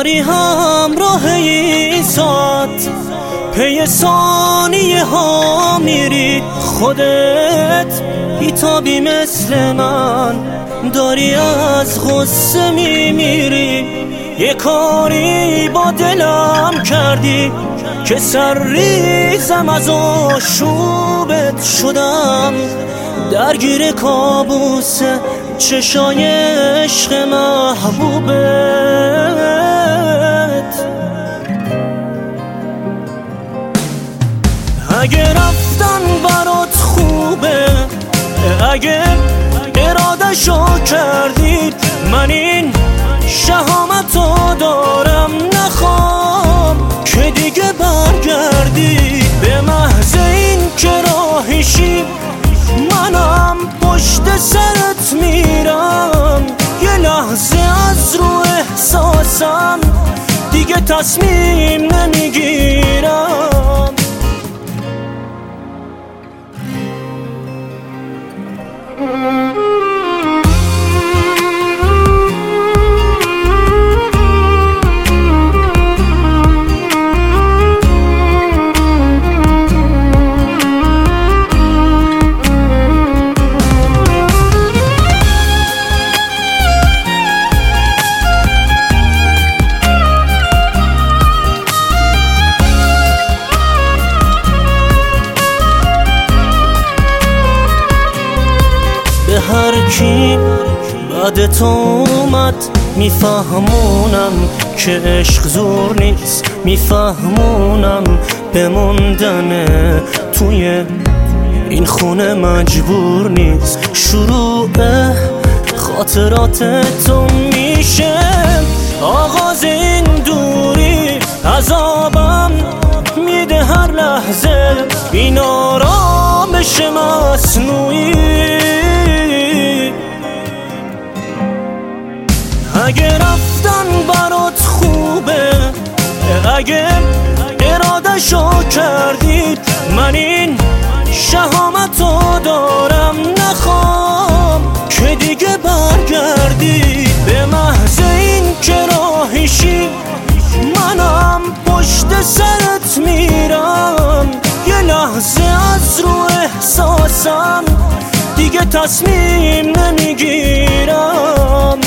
داری همراه ایسات، پی ثانیه ها میری، خودت بیتابی مثل من، داری از غصه میمیری. یه کاری با دلم کردی که سرریزم از آشوبت شدم، درگیر کابوس چشای عشق محبوبت. اگه رفتن برات خوبه، اگه اراده‌شو کردی، من این شهامتو دارم، نخوام که دیگه برگردی. به محض این که راهیشی منم پشت سرت میرم، یه لحظه از رو احساسم دیگه تصمیم نمیگیرم. هر کی بعد تو اومد میفهمونم که عشق زور نیست، میفهمونم بموندن توی این خونه مجبور نیست. شروع خاطرات تو میشه آغاز این دوری، عذابم میده هر لحظه این آرامش مصنوعی. اگه رفتن برات خوبه، اگه اراده‌شو کردی، من این شهامتو دارم، نخوام که دیگه برگردی. به محض این که راهیشی منم پشت سرت میرم، یه لحظه از رو احساسم دیگه تصمیم نمیگیرم.